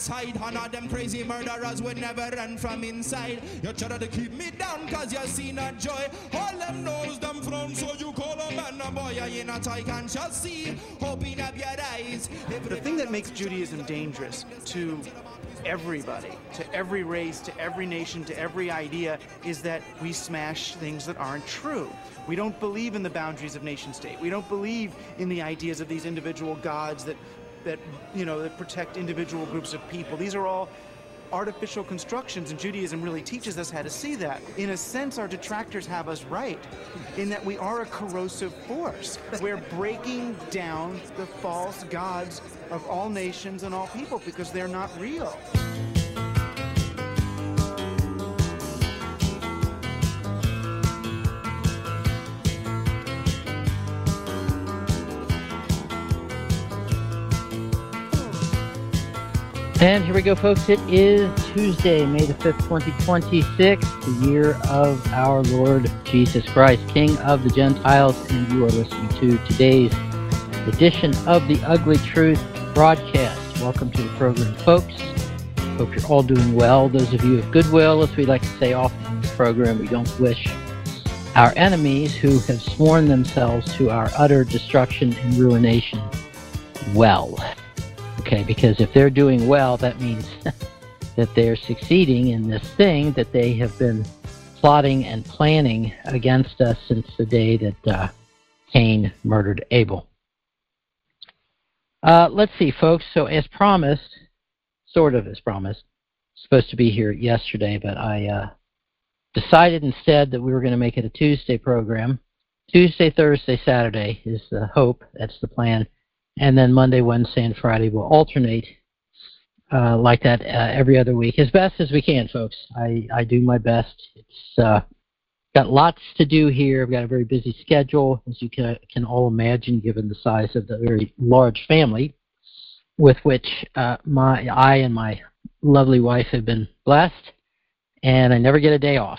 outside. And all them crazy murderers would never run from inside. You try to keep me down cause you see not joy. All them knows them from, so you call a man a boy. You not I can just see, hoping up your eyes. The thing that makes Judaism dangerous to everybody, to every race, to every nation, to every idea, is that we smash things that aren't true. We don't believe in the boundaries of nation state. We don't believe in the ideas of these individual gods that protect individual groups of people. These are all artificial constructions, and Judaism really teaches us how to see that. In a sense, our detractors have us right, in that we are a corrosive force. We're breaking down the false gods of all nations and all people because they're not real. And here we go, folks. It is Tuesday, May the 5th, 2026, the year of our Lord Jesus Christ, King of the Gentiles, and you are listening to today's edition of the Ugly Truth broadcast. Welcome to the program, folks. Hope you're all doing well. Those of you of goodwill, as we like to say often in this program, we don't wish our enemies who have sworn themselves to our utter destruction and ruination well. Okay, because if they're doing well, that means that they're succeeding in this thing that they have been plotting and planning against us since the day that Cain murdered Abel. Let's see, folks. So as promised, sort of as promised, supposed to be here yesterday, but I decided instead that we were going to make it a Tuesday program. Tuesday, Thursday, Saturday is the hope. That's the plan. And then Monday, Wednesday, and Friday will alternate like that every other week, as best as we can, folks. I do my best. It's got lots to do here. I've got a very busy schedule, as you can all imagine, given the size of the very large family with which I and my lovely wife have been blessed, and I never get a day off.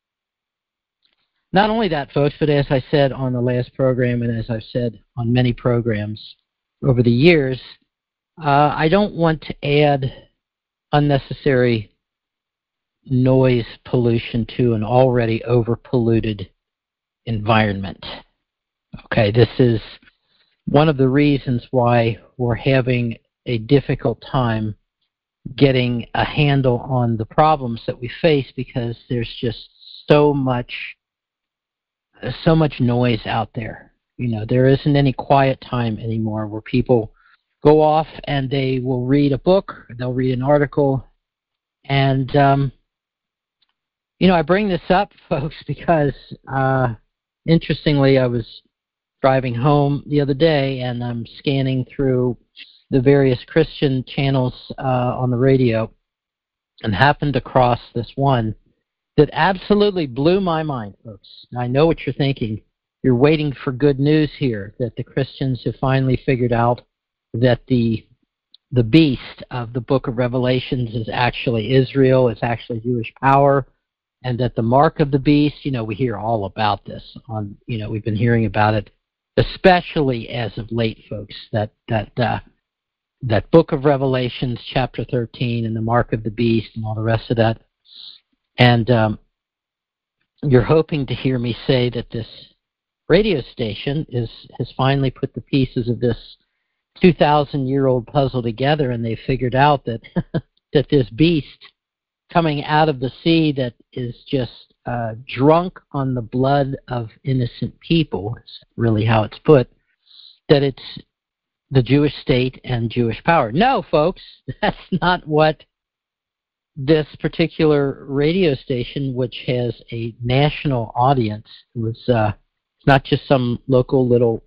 Not only that, folks, but as I said on the last program, and as I've said on many programs over the years, I don't want to add unnecessary noise pollution to an already over-polluted environment. Okay, this is one of the reasons why we're having a difficult time getting a handle on the problems that we face, because there's just so much noise out there. You know, there isn't any quiet time anymore where people go off and they will read a book, or they'll read an article. And, I bring this up, folks, because, interestingly, I was driving home the other day and I'm scanning through the various Christian channels on the radio and happened across this one that absolutely blew my mind, folks. I know what you're thinking. You're waiting for good news here, that the Christians have finally figured out that the beast of the book of Revelations is actually Israel, it's actually Jewish power, and that the mark of the beast, we hear all about this. We've been hearing about it, especially as of late, folks, that book of Revelations, chapter 13, and the mark of the beast, and all the rest of that. And you're hoping to hear me say that this radio station has finally put the pieces of this 2,000-year-old puzzle together, and they figured out that that this beast coming out of the sea that is just drunk on the blood of innocent people, is really how it's put, that it's the Jewish state and Jewish power. No, folks, that's not what this particular radio station, which has a national audience, was it's not just some local little,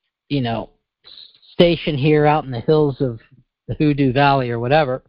station here out in the hills of the Hoodoo Valley or whatever.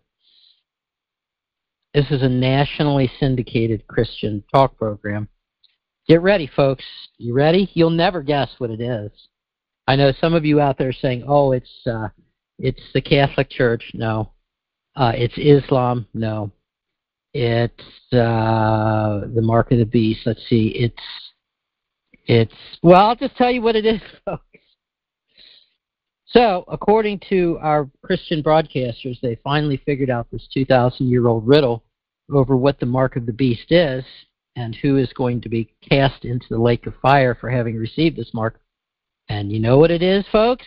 This is a nationally syndicated Christian talk program. Get ready, folks. You ready? You'll never guess what it is. I know some of you out there saying, "Oh, it's the Catholic Church." No, it's Islam. No, it's the mark of the beast. Let's see. Well, I'll just tell you what it is, folks. So, according to our Christian broadcasters, they finally figured out this 2,000-year-old riddle over what the mark of the beast is and who is going to be cast into the lake of fire for having received this mark. And you know what it is, folks?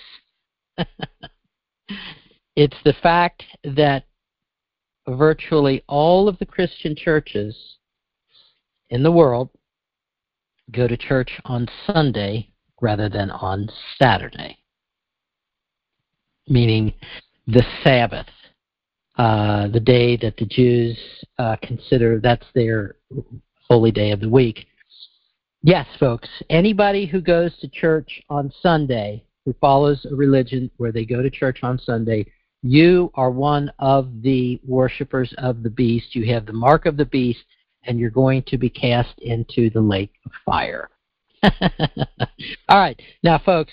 It's the fact that virtually all of the Christian churches in the world go to church on Sunday rather than on Saturday, meaning the Sabbath, the day that the Jews consider that's their holy day of the week. Yes, folks, anybody who goes to church on Sunday, who follows a religion where they go to church on Sunday, you are one of the worshipers of the beast. You have the mark of the beast, and you're going to be cast into the lake of fire. All right. Now, folks,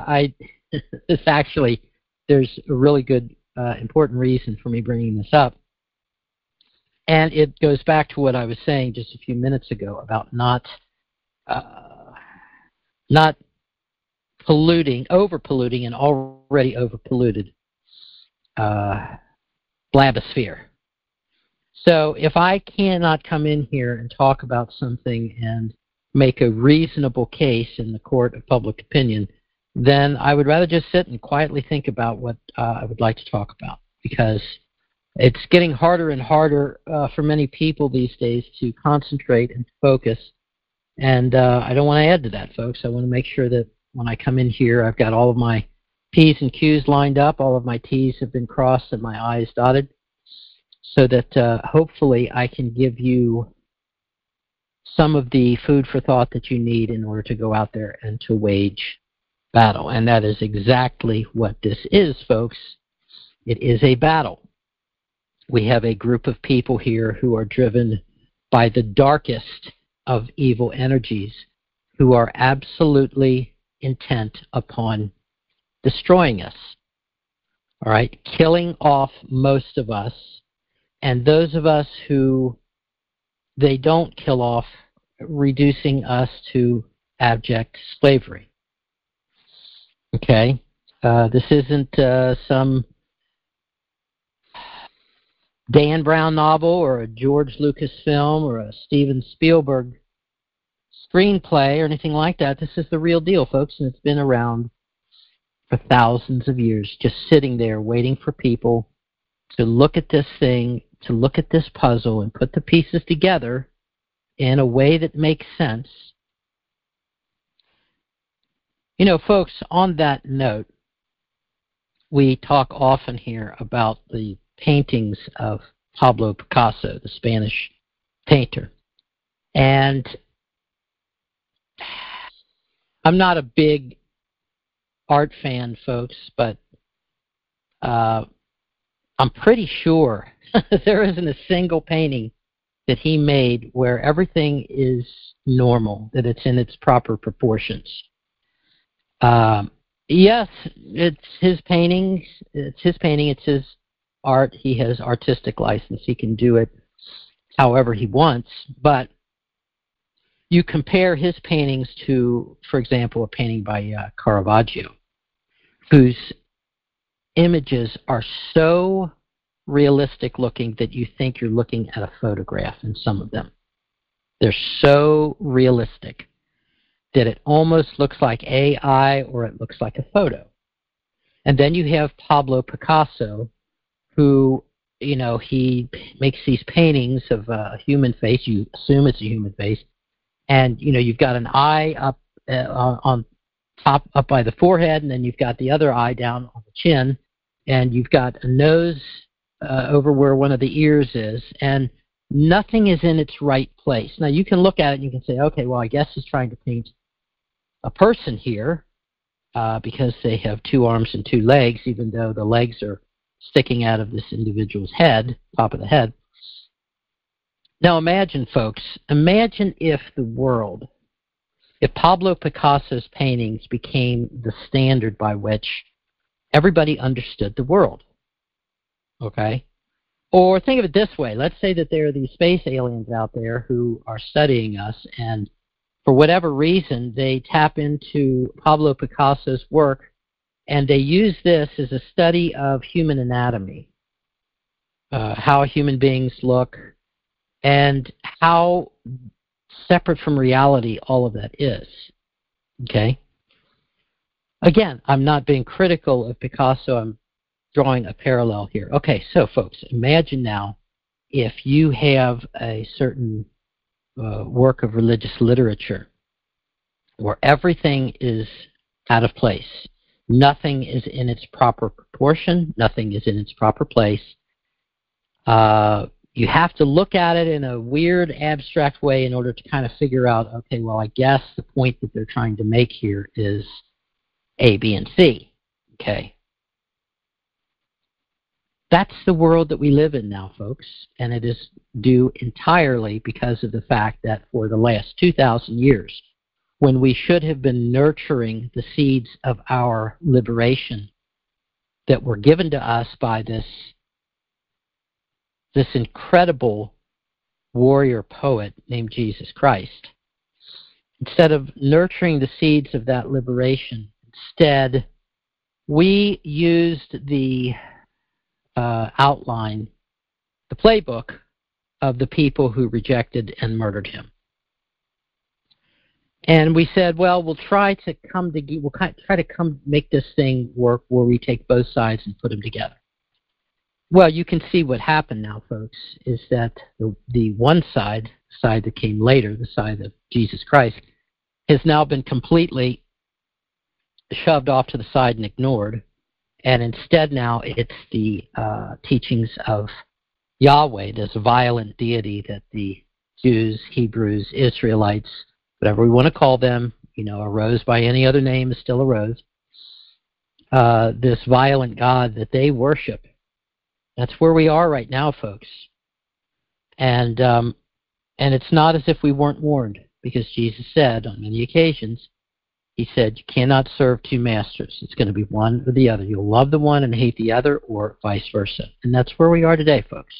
there's a really good, important reason for me bringing this up. And it goes back to what I was saying just a few minutes ago about not over-polluting an already over-polluted blabosphere. So if I cannot come in here and talk about something and make a reasonable case in the court of public opinion, then I would rather just sit and quietly think about what I would like to talk about, because it's getting harder and harder for many people these days to concentrate and focus. And I don't want to add to that, folks. I want to make sure that when I come in here, I've got all of my P's and Q's lined up, all of my T's have been crossed and my I's dotted, so that hopefully I can give you some of the food for thought that you need in order to go out there and to wage battle. And that is exactly what this is, folks. It is a battle. We have a group of people here who are driven by the darkest of evil energies, who are absolutely intent upon destroying us, all right, killing off most of us, and those of us who they don't kill off, reducing us to abject slavery. Okay? This isn't some Dan Brown novel or a George Lucas film or a Steven Spielberg screenplay or anything like that. This is the real deal, folks, and it's been around for thousands of years, just sitting there waiting for people to look at this thing, to look at this puzzle and put the pieces together in a way that makes sense. You know, folks, on that note, we talk often here about the paintings of Pablo Picasso, the Spanish painter. And I'm not a big art fan, folks, but I'm pretty sure there isn't a single painting that he made where everything is normal, that it's in its proper proportions. Yes, it's his paintings. It's his painting. It's his art. He has artistic license. He can do it however he wants. But you compare his paintings to, for example, a painting by Caravaggio, whose images are so realistic looking that you think you're looking at a photograph in some of them. They're so realistic that it almost looks like AI or it looks like a photo. And then you have Pablo Picasso, who, you know, he makes these paintings of a human face. You assume it's a human face. And, you know, you've got an eye up on top, up by the forehead, and then you've got the other eye down on the chin, and you've got a nose over where one of the ears is, and nothing is in its right place. Now, you can look at it and you can say, okay, well, I guess he's trying to paint a person here because they have two arms and two legs, even though the legs are sticking out of this individual's head, top of the head. Now, imagine, folks, imagine if Pablo Picasso's paintings became the standard by which everybody understood the world. Okay? Or think of it this way. Let's say that there are these space aliens out there who are studying us, and for whatever reason, they tap into Pablo Picasso's work And they use this as a study of human anatomy, how human beings look, and how separate from reality all of that is. Okay? Again, I'm not being critical of Picasso. I'm drawing a parallel here. Okay, so folks, imagine now if you have a certain work of religious literature where everything is out of place. Nothing is in its proper proportion. Nothing is in its proper place. You have to look at it in a weird, abstract way in order to kind of figure out, okay, well, I guess the point that they're trying to make here is A, B, and C. Okay. That's the world that we live in now, folks, and it is due entirely because of the fact that for the last 2,000 years, when we should have been nurturing the seeds of our liberation that were given to us by this incredible warrior poet named Jesus Christ, instead of nurturing the seeds of that liberation, instead we used the outline, the playbook of the people who rejected and murdered him. And we said, well, we'll try to make this thing work where we take both sides and put them together. Well, you can see what happened now, folks, is that the one side that came later, the side of Jesus Christ, has now been completely shoved off to the side and ignored. And instead now it's the teachings of Yahweh, this violent deity that the Jews, Hebrews, Israelites, whatever we want to call them, a rose by any other name is still a rose. This violent God that they worship. That's where we are right now, folks. And it's not as if we weren't warned, because Jesus said on many occasions, he said, you cannot serve two masters. It's going to be one or the other. You'll love the one and hate the other, or vice versa. And that's where we are today, folks.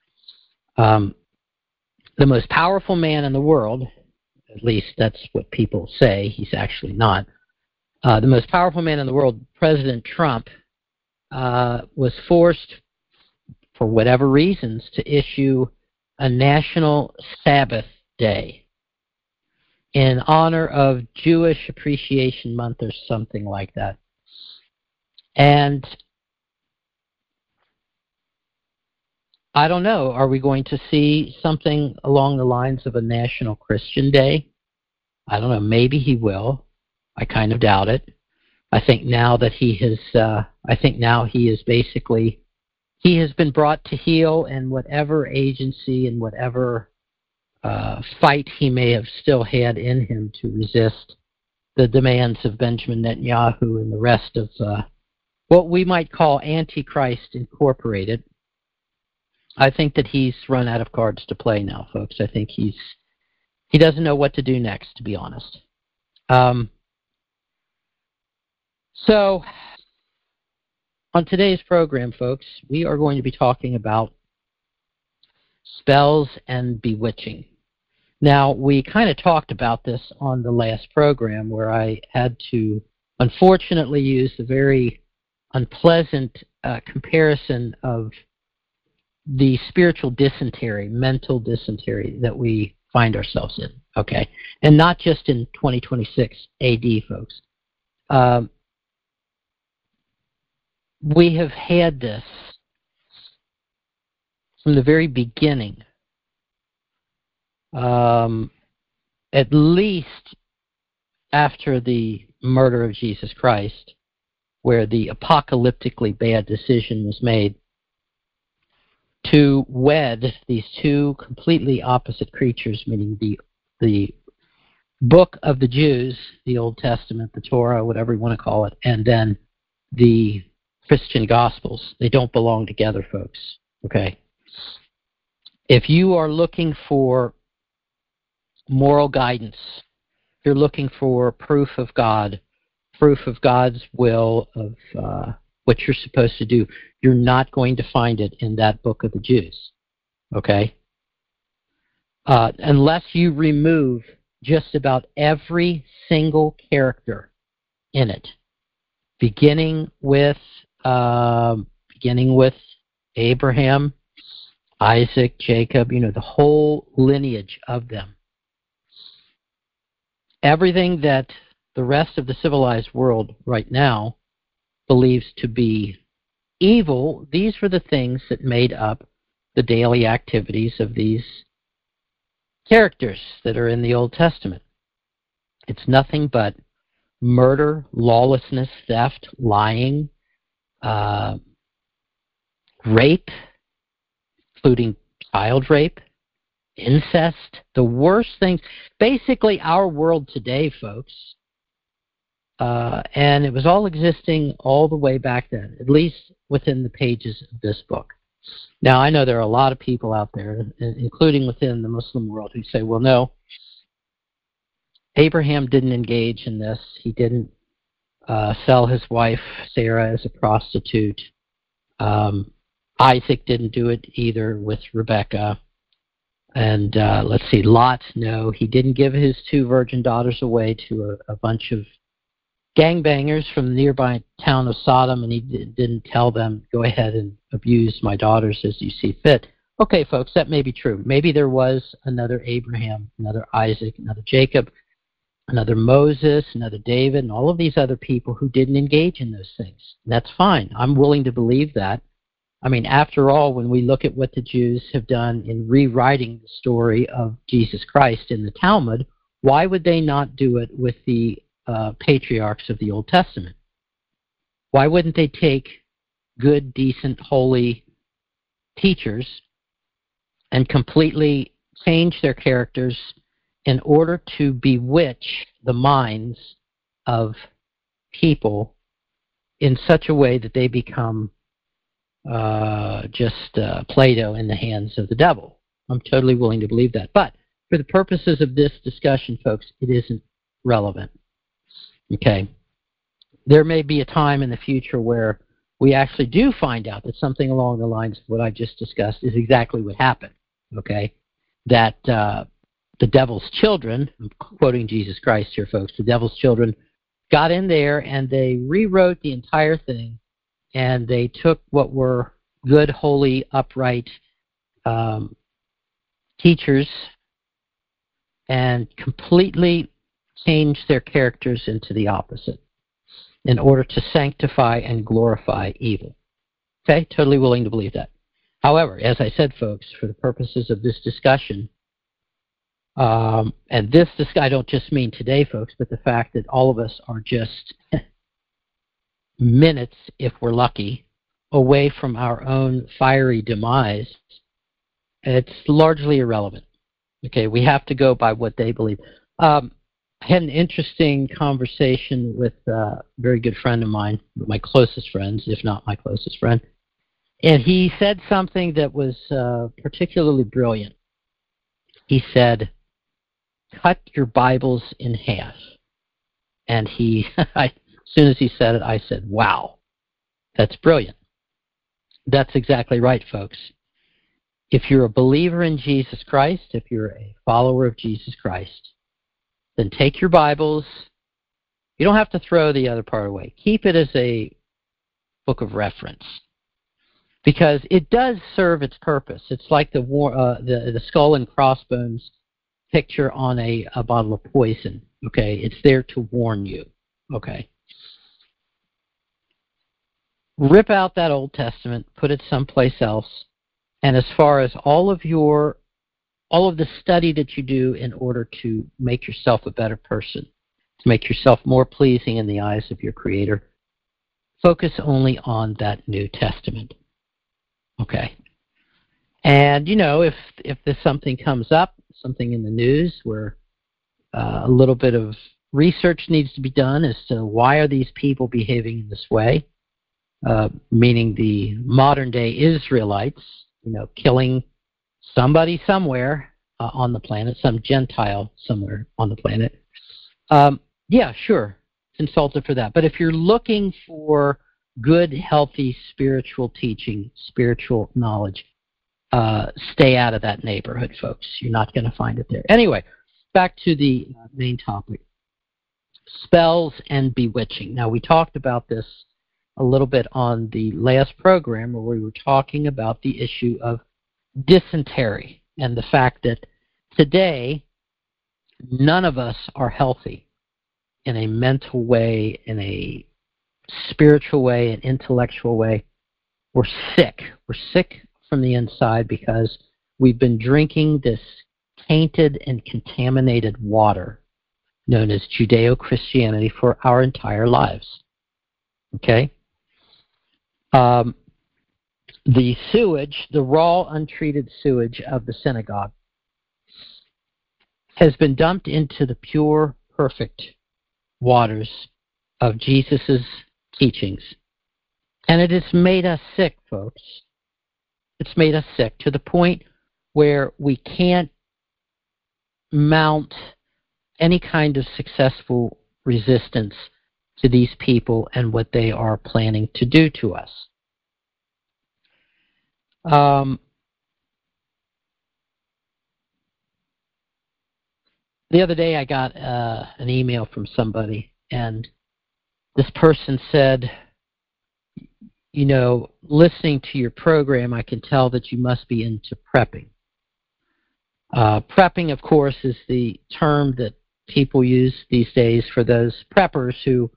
The most powerful man in the world, at least that's what people say, he's actually not. The most powerful man in the world, President Trump, was forced, for whatever reasons, to issue a national Sabbath day in honor of Jewish Appreciation Month or something like that. And I don't know, are we going to see something along the lines of a National Christian Day? I don't know, maybe he will. I kind of doubt it. I think now that he has been brought to heel, and whatever agency and whatever fight he may have still had in him to resist the demands of Benjamin Netanyahu and the rest of what we might call Antichrist Incorporated, I think that he's run out of cards to play now, folks. I think he doesn't know what to do next, to be honest. So, on today's program, folks, we are going to be talking about spells and bewitching. Now, we kind of talked about this on the last program, where I had to, unfortunately, use a very unpleasant comparison of the spiritual dysentery, mental dysentery that we find ourselves in, okay? And not just in 2026 AD, folks. We have had this from the very beginning, at least after the murder of Jesus Christ, where the apocalyptically bad decision was made to wed these two completely opposite creatures, meaning the book of the Jews, the Old Testament, the Torah, whatever you want to call it, and then the Christian Gospels. They don't belong together, folks. Okay? If you are looking for moral guidance, if you're looking for proof of God, proof of God's will, of what you're supposed to do, you're not going to find it in that book of the Jews. Okay? Unless you remove just about every single character in it. beginning with Abraham, Isaac, Jacob, the whole lineage of them. Everything that the rest of the civilized world right now believes to be evil, these were the things that made up the daily activities of these characters that are in the Old Testament. It's nothing but murder, lawlessness, theft, lying, rape, including child rape, incest, the worst things. Basically, our world today, folks, and it was all existing all the way back then, at least within the pages of this book. Now, I know there are a lot of people out there, including within the Muslim world, who say, well, no, Abraham didn't engage in this. He didn't sell his wife, Sarah, as a prostitute. Isaac didn't do it either with Rebekah. And let's see, Lot, no, he didn't give his 2 virgin daughters away to a bunch of gangbangers from the nearby town of Sodom, and he didn't tell them, go ahead and abuse my daughters as you see fit. Okay, folks, that may be true. Maybe there was another Abraham, another Isaac, another Jacob, another Moses, another David, and all of these other people who didn't engage in those things. And that's fine. I'm willing to believe that. I mean, after all, when we look at what the Jews have done in rewriting the story of Jesus Christ in the Talmud, why would they not do it with the patriarchs of the Old Testament? Why wouldn't they take good, decent, holy teachers and completely change their characters in order to bewitch the minds of people in such a way that they become just Play-Doh in the hands of the devil? I'm totally willing to believe that. But for the purposes of this discussion, folks, it isn't relevant. Okay? There may be a time in the future where we actually do find out that something along the lines of what I just discussed is exactly what happened. Okay? That the devil's children, I'm quoting Jesus Christ here, folks, the devil's children got in there and they rewrote the entire thing, and they took what were good, holy, upright teachers and completely changed their characters into the opposite in order to sanctify and glorify evil. Okay? Totally willing to believe that. However, as I said, folks, for the purposes of this discussion, and this I don't just mean today, folks, but the fact that all of us are just minutes, if we're lucky, away from our own fiery demise, it's largely irrelevant. Okay, we have to go by what they believe. I had an interesting conversation with a very good friend of mine, my closest friends, if not my closest friend, and he said something that was particularly brilliant. He said, cut your Bibles in half. And as soon as he said it, I said, wow, that's brilliant. That's exactly right, folks. If you're a believer in Jesus Christ, if you're a follower of Jesus Christ, then take your Bibles. You don't have to throw the other part away. Keep it as a book of reference, because it does serve its purpose. It's like the skull and crossbones picture on a bottle of poison. Okay, it's there to warn you. Okay. Rip out that Old Testament, put it someplace else, and as far as all of the study that you do in order to make yourself a better person, to make yourself more pleasing in the eyes of your Creator, focus only on that New Testament. Okay. And, if there's something comes up, something in the news where a little bit of research needs to be done as to why are these people behaving in this way, meaning the modern-day Israelites, killing somebody somewhere on the planet, some Gentile somewhere on the planet. Yeah, sure, consult it for that. But if you're looking for good, healthy spiritual teaching, spiritual knowledge, stay out of that neighborhood, folks. You're not going to find it there. Anyway, back to the main topic. spells and bewitching. Now, we talked about this a little bit on the last program where we were talking about the issue of dysentery and the fact that today none of us are healthy in a mental way, in a spiritual way, an intellectual way. We're sick. We're sick from the inside because we've been drinking this tainted and contaminated water known as Judeo-Christianity for our entire lives. Okay? The sewage, the raw, untreated sewage of the synagogue has been dumped into the pure, perfect waters of Jesus' teachings. And it has made us sick, folks. It's made us sick to the point where we can't mount any kind of successful resistance to these people and what they are planning to do to us. The other day I got an email from somebody, and this person said, you know, listening to your program, I can tell that you must be into prepping. Prepping, of course, is the term that people use these days for those preppers who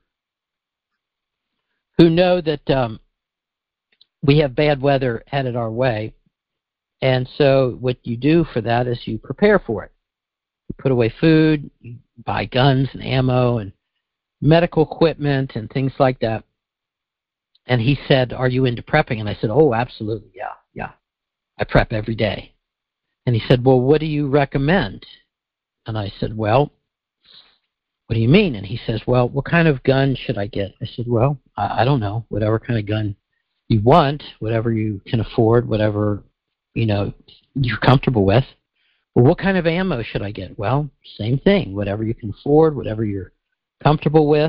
know that we have bad weather headed our way. And so what you do for that is you prepare for it. You put away food, you buy guns and ammo and medical equipment and things like that. And he said, are you into prepping? And I said, oh, absolutely, yeah. I prep every day. And he said, well, what do you recommend? And I said, well, what do you mean? And he says, well, what kind of gun should I get? I said, well, I don't know, whatever kind of gun you want, whatever you can afford, whatever, you know, you're comfortable with. Well, what kind of ammo should I get? Well, same thing, whatever you can afford, whatever you're comfortable with.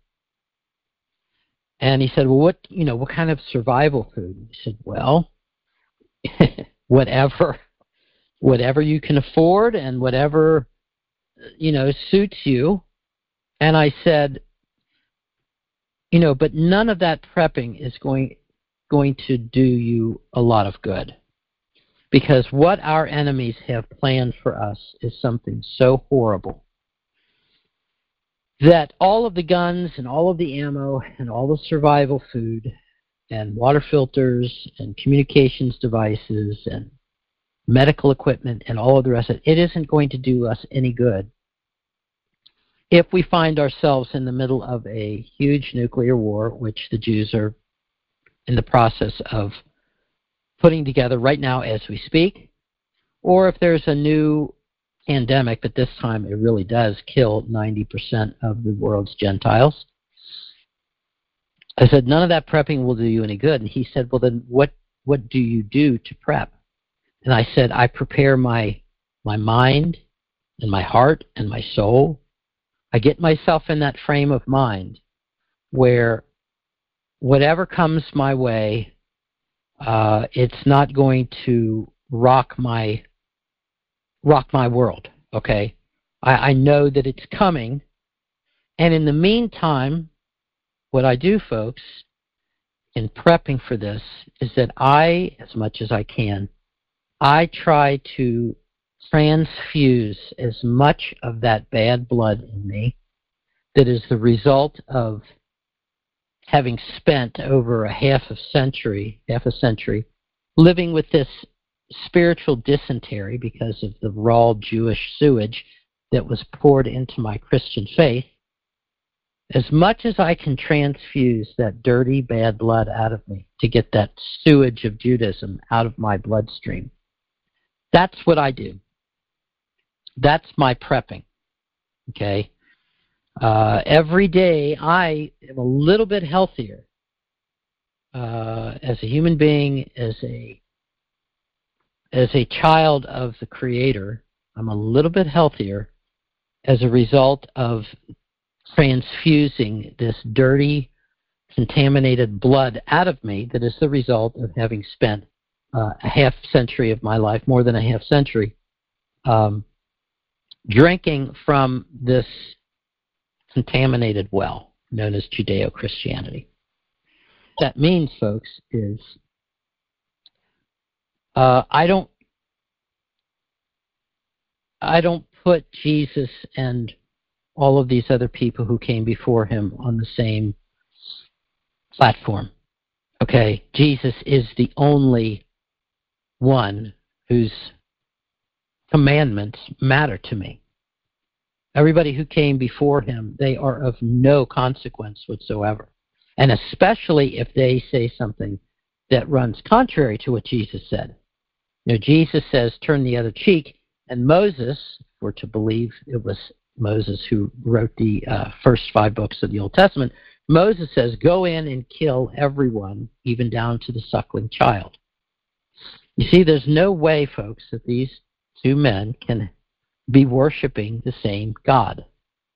And he said, well, what kind of survival food? I said, well, whatever you can afford and whatever, suits you. And I said, but none of that prepping is going to do you a lot of good. Because what our enemies have planned for us is something so horrible that all of the guns and all of the ammo and all the survival food and water filters and communications devices and medical equipment and all of the rest of it isn't going to do us any good if we find ourselves in the middle of a huge nuclear war, which the Jews are in the process of putting together right now as we speak, or if there's a new pandemic, but this time it really does kill 90% of the world's Gentiles. I said, none of that prepping will do you any good. And he said, well, then what do you do to prep? And I said, I prepare my mind and my heart and my soul. I get myself in that frame of mind where whatever comes my way, it's not going to rock my world, okay? I know that it's coming. And in the meantime, what I do, folks, in prepping for this is that I, as much as I can, I try to transfuse as much of that bad blood in me that is the result of having spent over half a century living with this spiritual dysentery because of the raw Jewish sewage that was poured into my Christian faith. As much as I can transfuse that dirty, bad blood out of me to get that sewage of Judaism out of my bloodstream, that's what I do. That's my prepping, okay? Every day I am a little bit healthier as a human being, as a child of the Creator. I'm a little bit healthier as a result of transfusing this dirty, contaminated blood out of me that is the result of having spent a half century of my life, more than a half century, drinking from this contaminated well known as Judeo-Christianity. What that means, folks, is I don't put Jesus and all of these other people who came before him on the same platform. Okay, Jesus is the only one whose commandments matter to me. Everybody who came before him, they are of no consequence whatsoever. And especially if they say something that runs contrary to what Jesus said. You know, Jesus says, turn the other cheek. And Moses, if we're to believe it was Moses who wrote the first 5 books of the Old Testament, Moses says, go in and kill everyone, even down to the suckling child. You see, there's no way, folks, that these two men can be worshiping the same God.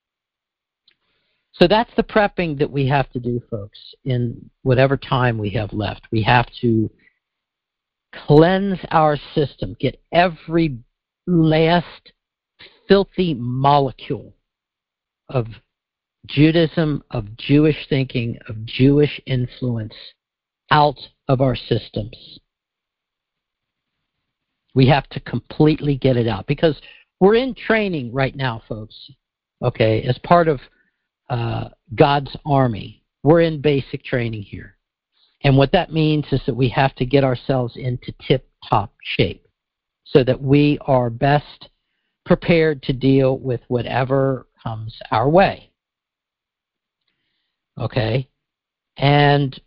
So that's the prepping that we have to do, folks, in whatever time we have left. We have to cleanse our system, get every last filthy molecule of Judaism, of Jewish thinking, of Jewish influence out of our systems. We have to completely get it out because we're in training right now, folks, okay, as part of God's army. We're in basic training here. And what that means is that we have to get ourselves into tip-top shape so that we are best prepared to deal with whatever comes our way. Okay? And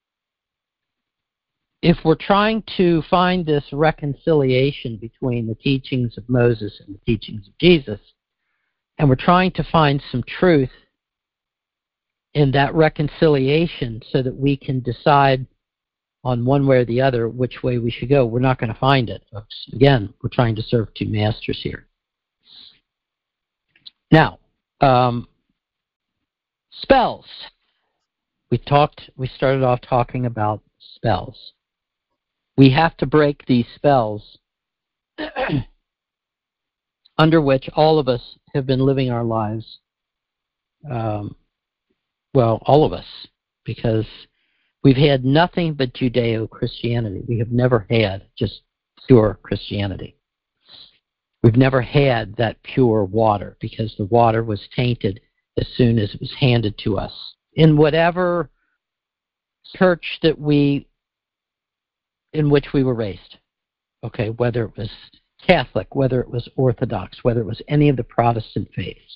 if we're trying to find this reconciliation between the teachings of Moses and the teachings of Jesus, and we're trying to find some truth in that reconciliation so that we can decide on one way or the other which way we should go, we're not going to find it, folks. Again, we're trying to serve two masters here. Now, spells. We started off talking about spells. We have to break these spells under which all of us have been living our lives. Well, all of us, because we've had nothing but Judeo-Christianity. We have never had just pure Christianity. We've never had that pure water because the water was tainted as soon as it was handed to us. In whatever church in which we were raised, okay, whether it was Catholic, whether it was Orthodox, whether it was any of the Protestant faiths.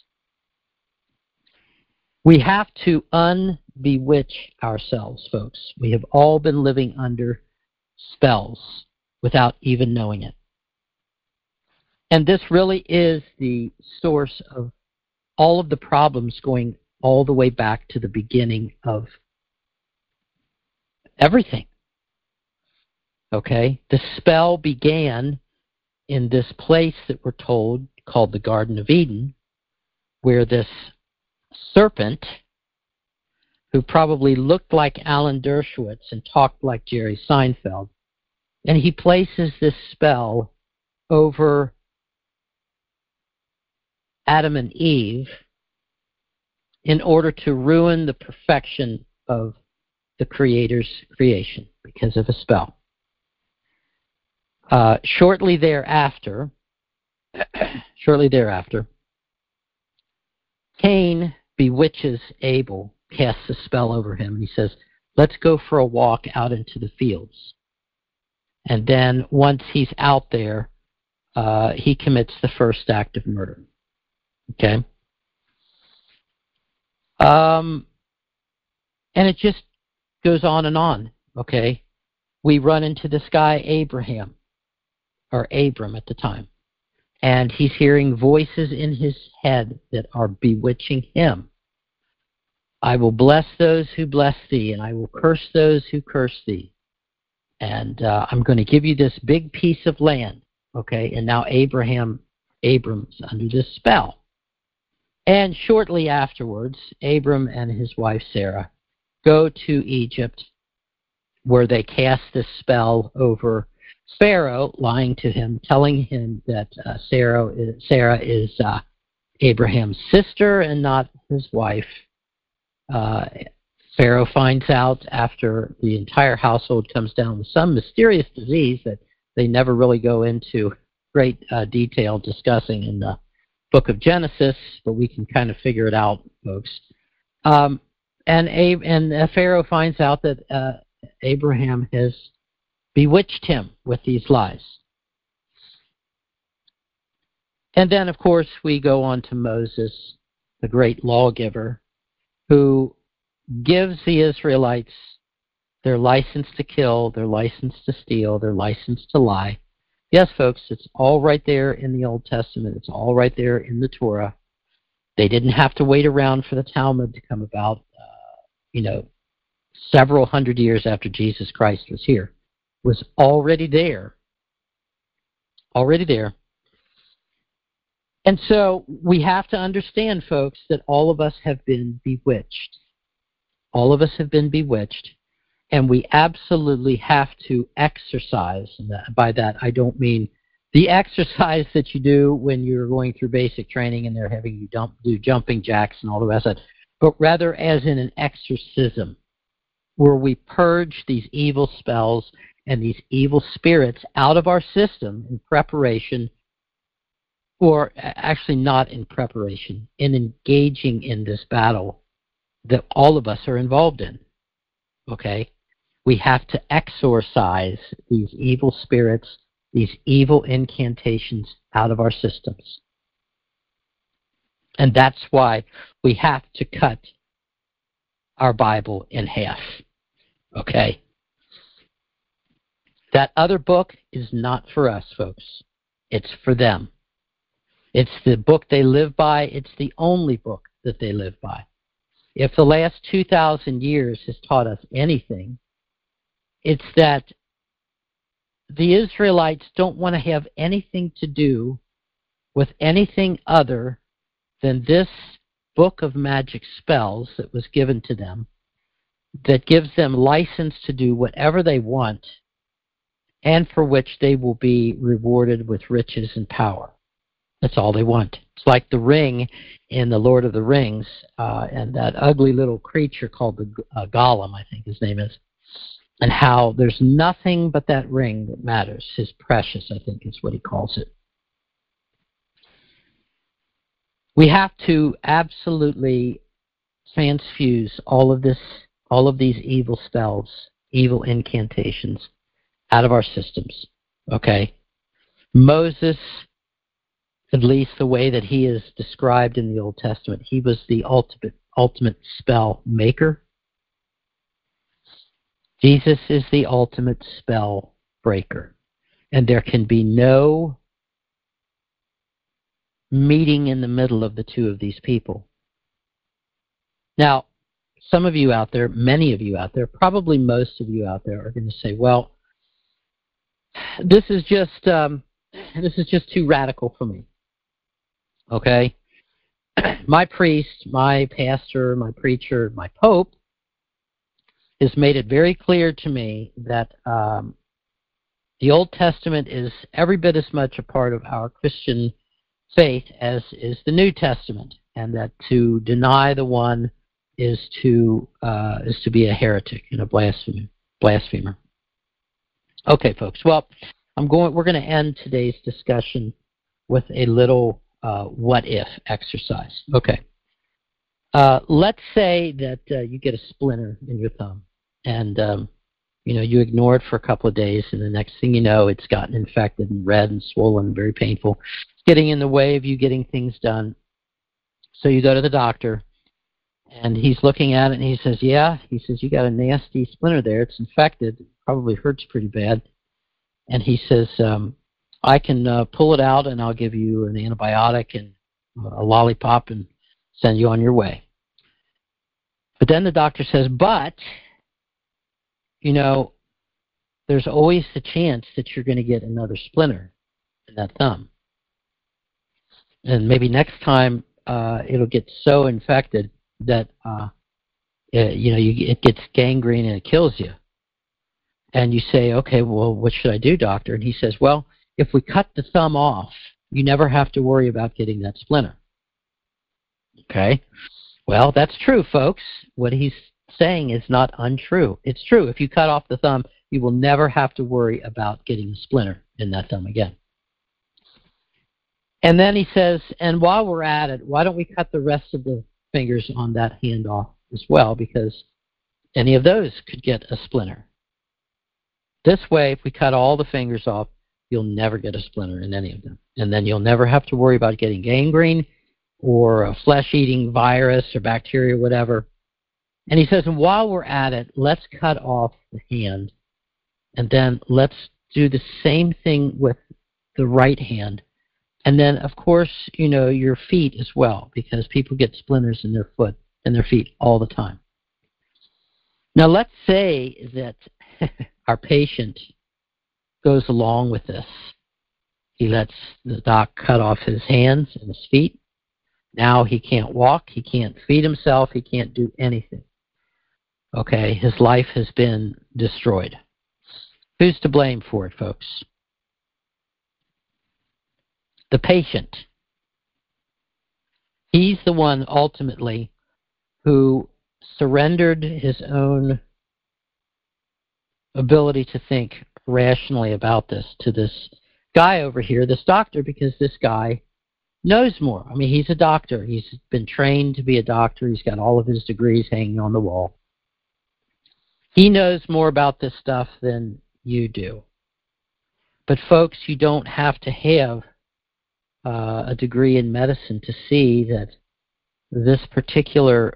We have to unbewitch ourselves, folks. We have all been living under spells without even knowing it. And this really is the source of all of the problems going all the way back to the beginning of everything. Okay? The spell began in this place that we're told called the Garden of Eden, where this serpent, who probably looked like Alan Dershowitz and talked like Jerry Seinfeld, and he places this spell over Adam and Eve in order to ruin the perfection of the Creator's creation because of a spell. Shortly thereafter, Cain bewitches Abel, casts a spell over him, and he says, let's go for a walk out into the fields. And then once he's out there, he commits the first act of murder. Okay? And it just goes on and on, okay? We run into this guy, Abraham, or Abram at the time. And he's hearing voices in his head that are bewitching him. I will bless those who bless thee, and I will curse those who curse thee. And I'm going to give you this big piece of land. Okay, and now Abram's under this spell. And shortly afterwards, Abram and his wife Sarah go to Egypt, where they cast this spell over Pharaoh, lying to him, telling him that Sarah is Abraham's sister and not his wife. Pharaoh finds out after the entire household comes down with some mysterious disease that they never really go into great detail discussing in the book of Genesis, but we can kind of figure it out, folks. And Pharaoh finds out that Abraham has bewitched him with these lies. And then, of course, we go on to Moses, the great lawgiver, who gives the Israelites their license to kill, their license to steal, their license to lie. Yes, folks, it's all right there in the Old Testament. It's all right there in the Torah. They didn't have to wait around for the Talmud to come about, several hundred years after Jesus Christ was here. It was already there. Already there. And so we have to understand, folks, that all of us have been bewitched. All of us have been bewitched, and we absolutely have to exercise. And by that, I don't mean the exercise that you do when you're going through basic training and they're having you do jumping jacks and all the rest of it, but rather as in an exorcism, where we purge these evil spells and these evil spirits out of our system in preparation, or actually not in preparation, in engaging in this battle that all of us are involved in. Okay? We have to exorcise these evil spirits, these evil incantations out of our systems. And that's why we have to cut our Bible in half. Okay? That other book is not for us, folks. It's for them. It's the book they live by. It's the only book that they live by. If the last 2,000 years has taught us anything, it's that the Israelites don't want to have anything to do with anything other than this book of magic spells that was given to them, that gives them license to do whatever they want, and for which they will be rewarded with riches and power. That's all they want. It's like the ring in The Lord of the Rings, and that ugly little creature called the Gollum, I think his name is, and how there's nothing but that ring that matters. His precious, I think is what he calls it. We have to absolutely transfuse all of these evil spells, evil incantations out of our systems. Okay? Moses, at least the way that he is described in the Old Testament, he was the ultimate spell maker. Jesus is the ultimate spell breaker. And there can be no meeting in the middle of the two of these people. Now, some of you out there, many of you out there, probably most of you out there are going to say, well, this is just too radical for me. Okay? My priest, my pastor, my preacher, my pope has made it very clear to me that the Old Testament is every bit as much a part of our Christian faith as is the New Testament, and that to deny the one is to be a heretic and a blasphemer. Okay, folks. Well, we're going to end today's discussion with a little what if exercise. Okay. Let's say that you get a splinter in your thumb, and you ignore it for a couple of days, and the next thing you know, it's gotten infected and red and swollen and very painful. It's getting in the way of you getting things done. So you go to the doctor, and he's looking at it, and he says, yeah. He says, you got a nasty splinter there. It's infected. It probably hurts pretty bad. And he says, I can pull it out, and I'll give you an antibiotic and a lollipop and send you on your way. But then the doctor says, but, there's always the chance that you're going to get another splinter in that thumb. And maybe next time it'll get so infected that, it gets gangrene and it kills you. And you say, okay, well, what should I do, doctor? And he says, well, if we cut the thumb off, you never have to worry about getting that splinter. Okay? Well, that's true, folks. What he's saying is not untrue. It's true. If you cut off the thumb, you will never have to worry about getting a splinter in that thumb again. And then he says, and while we're at it, why don't we cut the rest of the fingers on that hand off as well, because any of those could get a splinter. This way, if we cut all the fingers off, you'll never get a splinter in any of them. And then you'll never have to worry about getting gangrene or a flesh-eating virus or bacteria, whatever. And he says, and while we're at it, let's cut off the hand, and then let's do the same thing with the right hand. And then, of course, your feet as well, because people get splinters in their foot and their feet all the time. Now, let's say that our patient goes along with this. He lets the doc cut off his hands and his feet. Now he can't walk, he can't feed himself, he can't do anything. Okay, his life has been destroyed. Who's to blame for it, folks? The patient. He's the one ultimately who surrendered his own ability to think rationally about this to this guy over here, this doctor, because this guy knows more. I mean, he's a doctor. He's been trained to be a doctor. He's got all of his degrees hanging on the wall. He knows more about this stuff than you do. But folks, you don't have to have a degree in medicine to see that this particular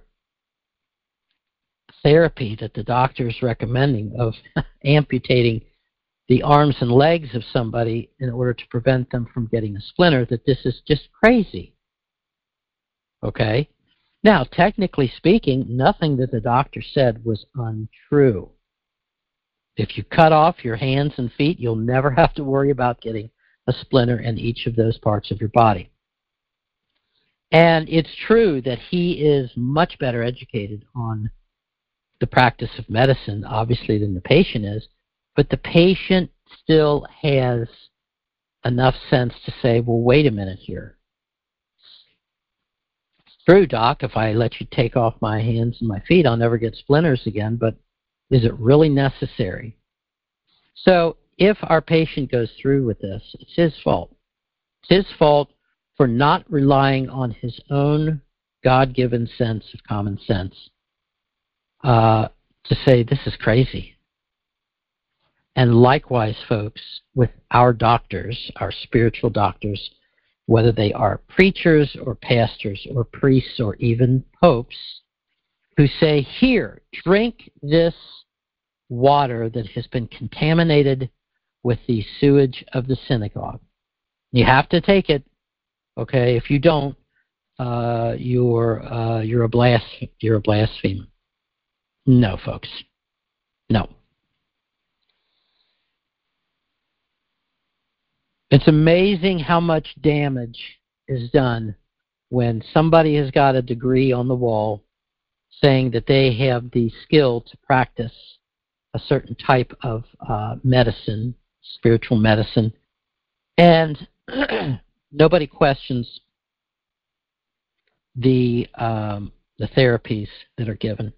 therapy that the doctor is recommending of amputating the arms and legs of somebody in order to prevent them from getting a splinter, that this is just crazy. Okay? Now, technically speaking, nothing that the doctor said was untrue. If you cut off your hands and feet, you'll never have to worry about getting a splinter in each of those parts of your body. And it's true that he is much better educated on the practice of medicine, obviously, than the patient is, but the patient still has enough sense to say, well, wait a minute here. It's true, doc, if I let you take off my hands and my feet, I'll never get splinters again, but is it really necessary? So if our patient goes through with this, it's his fault. It's his fault for not relying on his own God-given sense of common sense to say, this is crazy. And likewise, folks, with our doctors, our spiritual doctors, whether they are preachers or pastors or priests or even popes, who say, here, drink this water that has been contaminated with the sewage of the synagogue. You have to take it, okay? If you don't, you're a blasphemer. No, folks. No. It's amazing how much damage is done when somebody has got a degree on the wall saying that they have the skill to practice a certain type of medicine, spiritual medicine, and nobody questions the therapies that are given.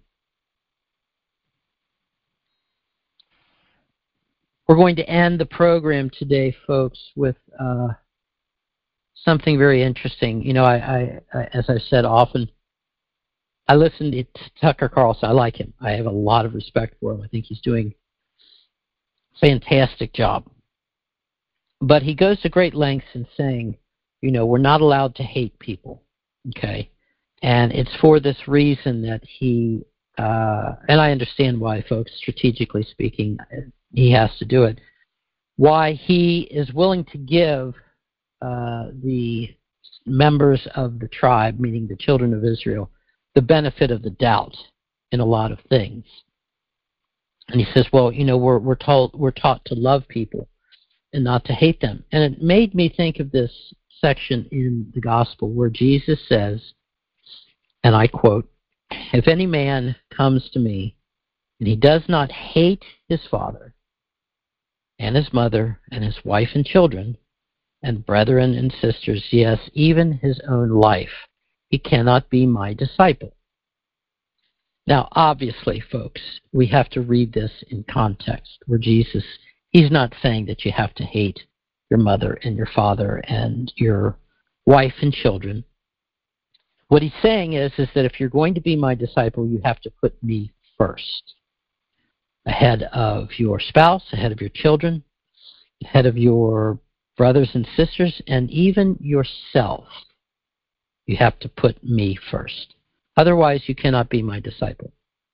We're going to end the program today, folks, with something very interesting. You know, I as I've said often, I listen to Tucker Carlson. I like him. I have a lot of respect for him. I think he's doing a fantastic job. But he goes to great lengths in saying, you know, we're not allowed to hate people, okay? And it's for this reason that he, and I understand why, folks, strategically speaking, he has to do it, why he is willing to give the members of the tribe, meaning the children of Israel, the benefit of the doubt in a lot of things. And he says, well, you know, we're taught to love people and not to hate them. And it made me think of this section in the gospel where Jesus says, and I quote, if any man comes to me and he does not hate his father and his mother and his wife and children and brethren and sisters, yes, even his own life, he cannot be my disciple. Now, obviously, folks, we have to read this in context, where Jesus, he's not saying that you have to hate your mother and your father and your wife and children. What he's saying is that if you're going to be my disciple, you have to put me first, ahead of your spouse, ahead of your children, ahead of your brothers and sisters, and even yourself. You have to put me first. Otherwise, you cannot be my disciple.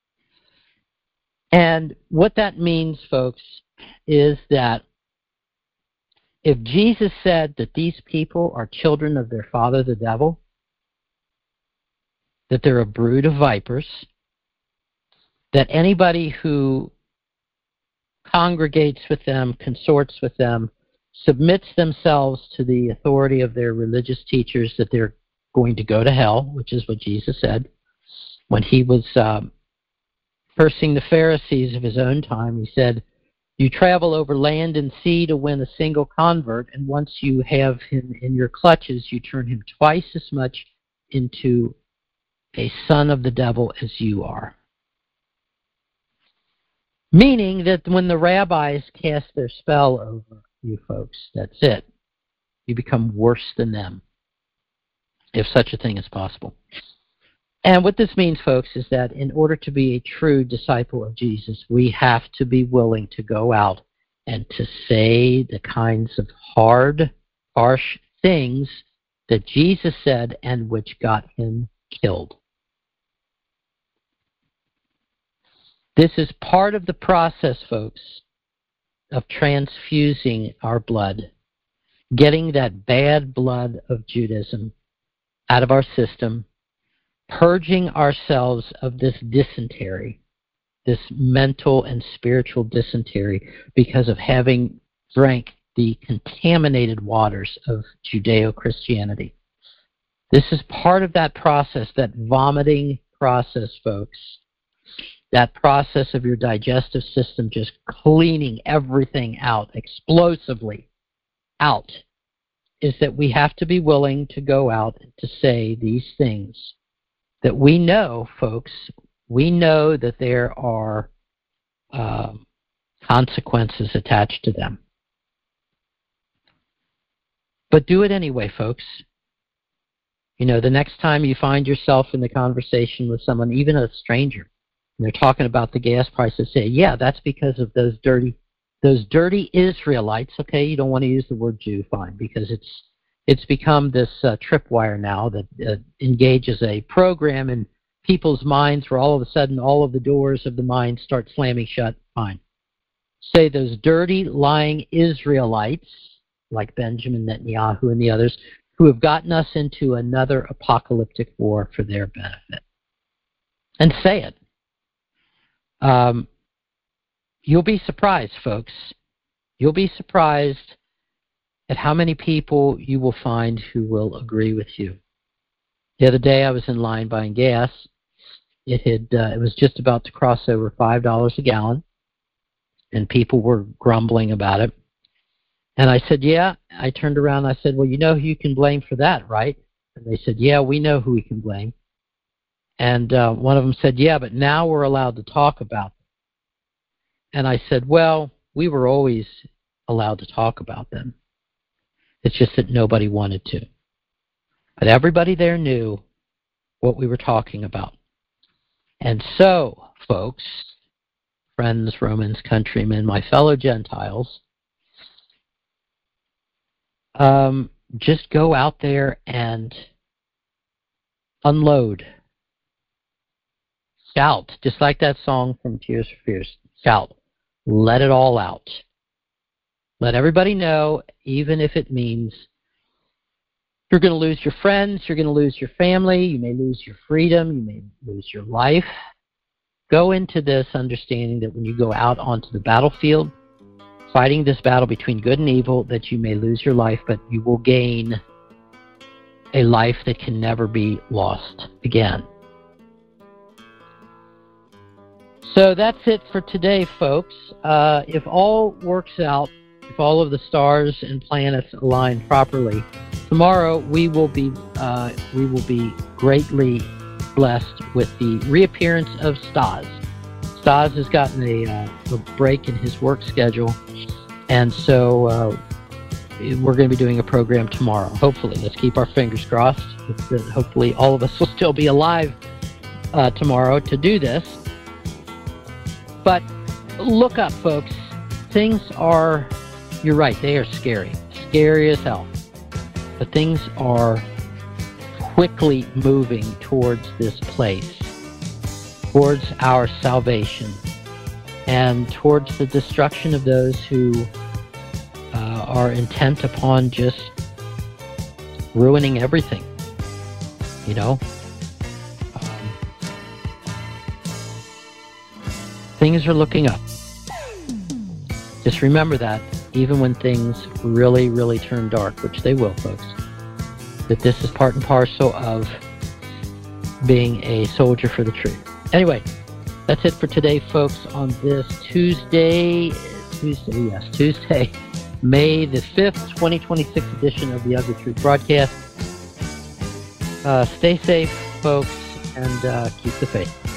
And what that means, folks, is that if Jesus said that these people are children of their father, the devil, that they're a brood of vipers, that anybody who congregates with them, consorts with them, submits themselves to the authority of their religious teachers, that they're going to go to hell, which is what Jesus said. When he was cursing the Pharisees of his own time, he said, you travel over land and sea to win a single convert, and once you have him in your clutches, you turn him twice as much into a son of the devil as you are. Meaning that when the rabbis cast their spell over you folks, that's it. You become worse than them, if such a thing is possible. And what this means, folks, is that in order to be a true disciple of Jesus, we have to be willing to go out and to say the kinds of hard, harsh things that Jesus said and which got him killed. This is part of the process, folks, of transfusing our blood, getting that bad blood of Judaism out of our system, purging ourselves of this dysentery, this mental and spiritual dysentery, because of having drank the contaminated waters of Judeo-Christianity. This is part of that process, that vomiting process, folks. That process of your digestive system just cleaning everything out, explosively out, is that we have to be willing to go out and to say these things that we know, folks, we know that there are consequences attached to them. But do it anyway, folks. You know, the next time you find yourself in the conversation with someone, even a stranger, and they're talking about the gas prices, say, yeah, that's because of those dirty Israelites. Okay, you don't want to use the word Jew, fine, because it's become this tripwire now that engages a program in people's minds where all of a sudden all of the doors of the mind start slamming shut. Fine. Say those dirty, lying Israelites, like Benjamin Netanyahu and the others, who have gotten us into another apocalyptic war for their benefit. And say it. You'll be surprised, folks. You'll be surprised at how many people you will find who will agree with you. The other day I was in line buying gas. It was just about to cross over $5 a gallon, and people were grumbling about it. And I said, yeah. I turned around and I said, well, you know who you can blame for that, right? And they said, yeah, we know who we can blame. And one of them said, yeah, but now we're allowed to talk about them. And I said, well, we were always allowed to talk about them. It's just that nobody wanted to. But everybody there knew what we were talking about. And so, folks, friends, Romans, countrymen, my fellow Gentiles, just go out there and unload. Shout, just like that song from Tears for Fears. Shout. Let it all out. Let everybody know, even if it means you're going to lose your friends, you're going to lose your family, you may lose your freedom, you may lose your life. Go into this understanding that when you go out onto the battlefield, fighting this battle between good and evil, that you may lose your life, but you will gain a life that can never be lost again. So that's it for today, folks. If all works out, if all of the stars and planets align properly, tomorrow tomorrow we will be greatly blessed with the reappearance of Stas. Stas has gotten a break in his work schedule, and so we're going to be doing a program tomorrow. Hopefully, let's keep our fingers crossed. Hopefully, all of us will still be alive tomorrow to do this. But look up, folks. Things are, you're right, they are scary as hell. But things are quickly moving towards this place, towards our salvation, and towards the destruction of those who are intent upon just ruining everything. You know? Things are looking up. Just remember that, even when things really, really turn dark, which they will, folks, that this is part and parcel of being a soldier for the truth. Anyway, that's it for today, folks, on this Tuesday, May the 5th, 2026 edition of the Ugly Truth broadcast. Stay safe, folks, and keep the faith.